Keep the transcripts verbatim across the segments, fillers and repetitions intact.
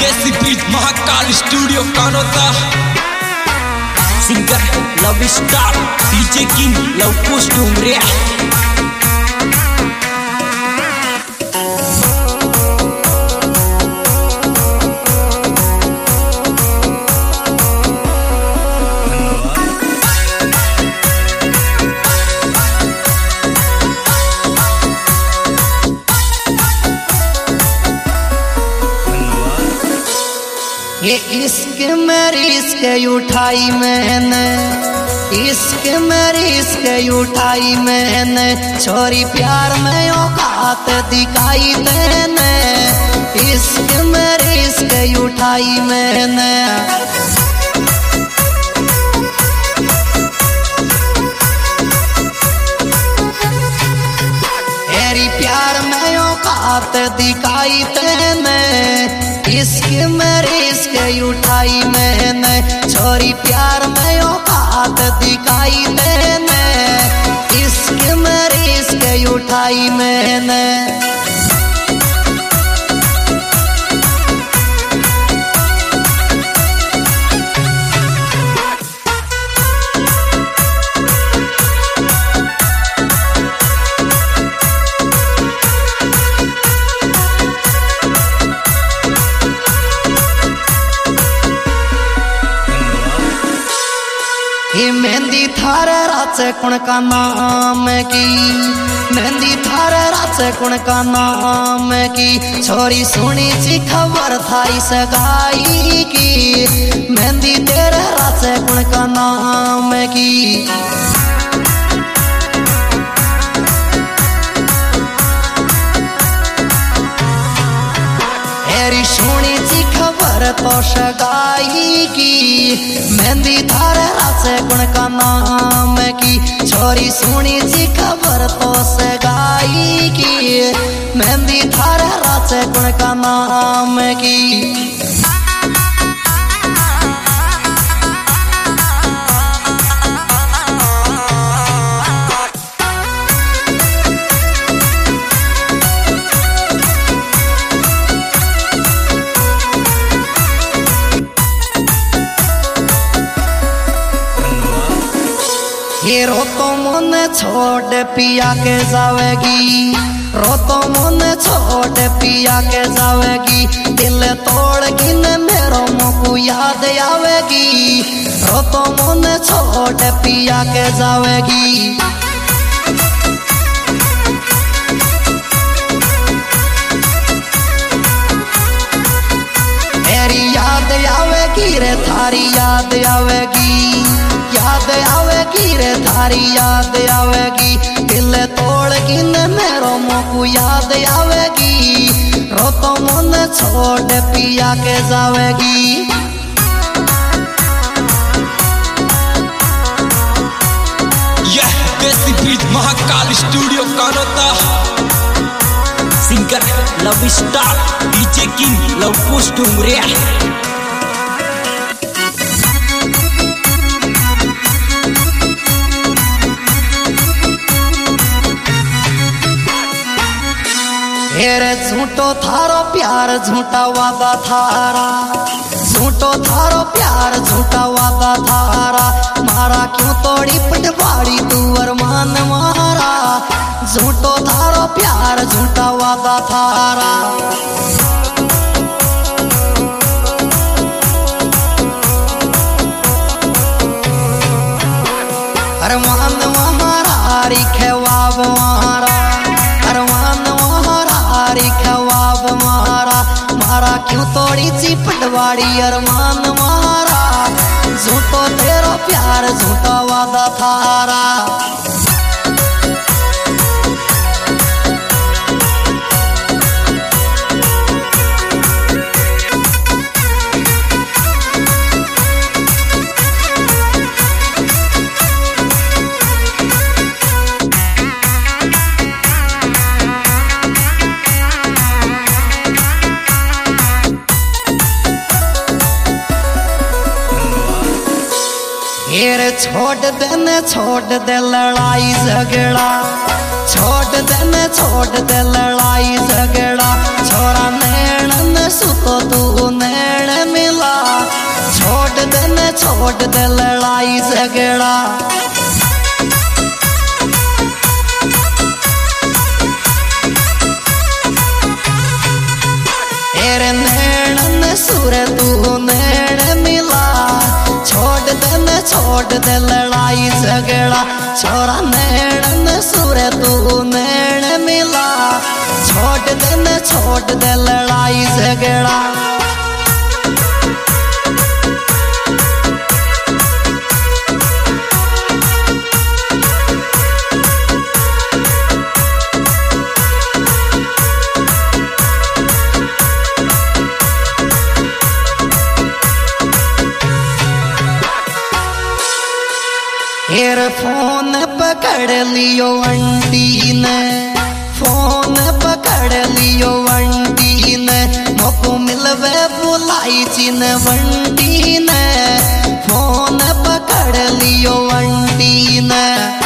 देसी beat Mahakal studio Kanota singer love star DJ king Luv Kush Dungaria ये इश्क मेरी इश्क उठाई मैंने, इश्क मेरी इश्क उठाई मैंने, छोरी प्यार में औकात दिखाई देने, इश्क मेरी इश्क उठाई मैंने। तेरी प्यार में औकात दिखाई देने, इश्क मेरी इश्क उठाई मैंने, छोरी प्यार में औकात दिखाई देने, इश्क मेरी इश्क उठाई मैंने। ये मेहंदी थारे राचे कुण का नाम की, मेहंदी थारे राचे कुण का नाम की, छोरी सुनी सी खबर थाई सगाई की, मेहंदी तेरे राचे कुण का नाम की। तेरी सुनी सी खबर तो सगाई की, मेहंदी थारे राचे कुण का नाम की, छोरी सुनी सी खबर तो सगाई की, मेहंदी थारे राचे कुण का नाम की। ये रो तो मन छोड़ पिया के जावेगी, रो तो मन छोड़ पिया के जावेगी, दिल तोड़गी न मेरो मुझको याद आवेगी, रो तो मन छोड़ पिया के जावेगी। तेरी याद आवेगी रे थारी याद आवेगी, याद आवेगी रे थारी याद आवेगी, दिल तोड़गी न मेरो मुझको याद आवेगी, रो तो मन छोड़ पिया के जावेगी। यह desi beat Mahakal studio Kanota singer love star DJ king Luv Kush Dungaria. हेरे झूठो थारो प्यार झूठा वादा थारा, झूठो थारो प्यार झूठा वादा थारा, मारा क्यों तोड़ी पटवाड़ी तू अरमान मारा, झूठो थारो प्यार झूठा वादा थारा। अरमान मारा रिखे वाब मारा, अरमान खवाब मारा, मारा क्यों तोड़ी सी पटवाड़ी अरमान मारा, झूठो तेरो प्यार झूठा वादा थारा। हेर छोड़ देने छोड़ दे लड़ाई झगड़ा, छोड़ देने छोड़ दे लड़ाई झगड़ा, छोरा नैणन सुतो तू ने छोड़ दे लड़ाई झगड़ा। तेरे नैनन सुर तू नैन मिला, छोड़ दे न छोड़ दे लड़ाई झगड़ा। छोरा नैनन सुर तू नैन मिला, छोड़ दे न छोड़ दे लड़ाई झगड़ा। फिर फोन पकड़ लियो आंटी ने, फोन पकड़ लियो आंटी ने, मोको मिलवे बुलाई चिन वंटी ने। फोन पकड़ लियो आंटी ने,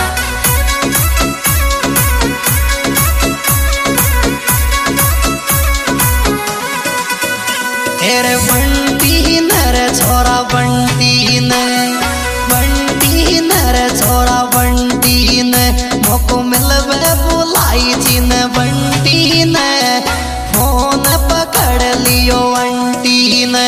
तेरे वंटी ने रे छोरा वंटी ने, वंटी ने रे छोरा वंटी ने, मोको मिलवे बुलाई चिन वंटी ने। फोन पकड़ लियो आंटी ने।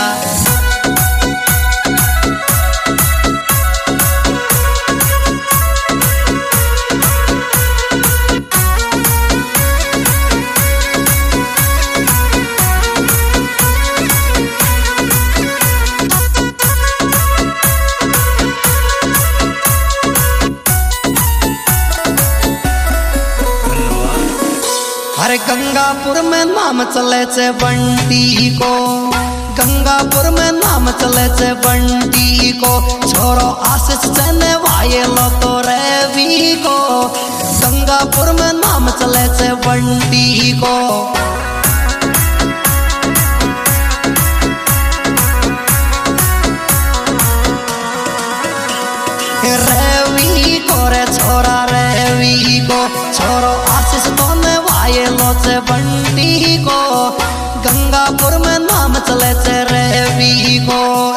अरे गंगापुर में नाम चले छे बंटी को, गंगापुर में नाम चले छे बंटी को। छोरो आशीष चने वायलो तो रेवी को, गंगापुर में नाम चले छे बंटी को। रेवी को रे छोरा रेवी को, छोरो आशीष तो वायलो से बंटी को। गंगापुर में नाम चले से रेवी को।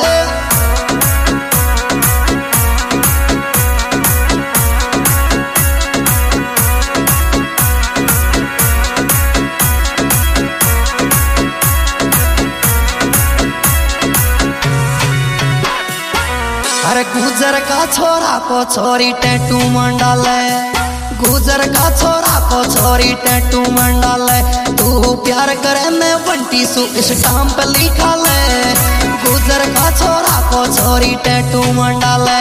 अरे गुजर का छोरा को छोरी टैटू मंडाले, गुजर का छोरा को छोरी टैटू मंडाले। तू प्यार करे ने बंटी सु स्टाम्प लिखा ले, गुजर का छोरा को छोरी टैटू मंडाले।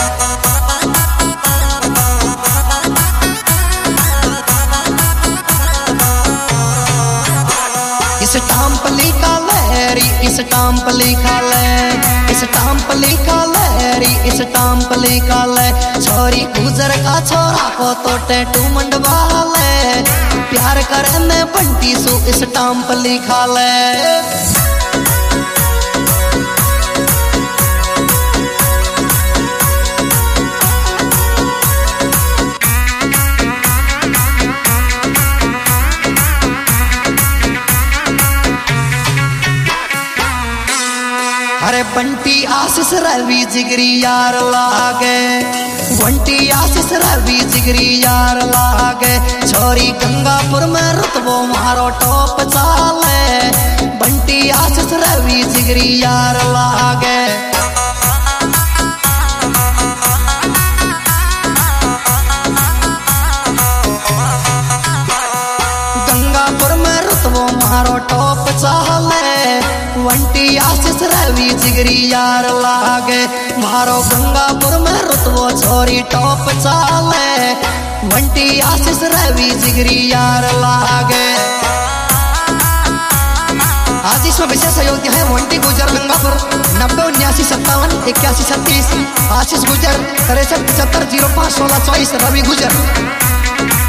स्टाम्प लिखा ले री स्टाम्प लिखा ले, स्टाम्प लिखा ले री स्टाम्प लिखा ले। छोरी गुजर का छोरा को तो टैटू मंडवा ले, प्यार करने बंटी सु स्टाम्प लिखा ले। अरे बंटी आशीष रवि जिगरी यार लागे, बंटी आशीष रवि जिगरी यार लागे। छोरी गंगापुर में रुतबो मारो टॉप चाले, बंटी आशीष रवि जिगरी यार लागे। गंगापुर में रुतबो मारो टॉप चाले, बंटी आशीष रवि जिगरी यार लागे। मारो गंगापुर में रुतबो छोरी टॉप चाले, बंटी आशीष रवि जिगरी यार लागे। आज इसमें विशेष सहयोगी है बंटी गुजर गंगापुर, नब्बे उन्यासी सत्तावन इक्यासी छत्तीस। आशीष गुजर तिरसठ पचहत्तर जीरो पाँच सोलह चौबीस। रवि गुजर।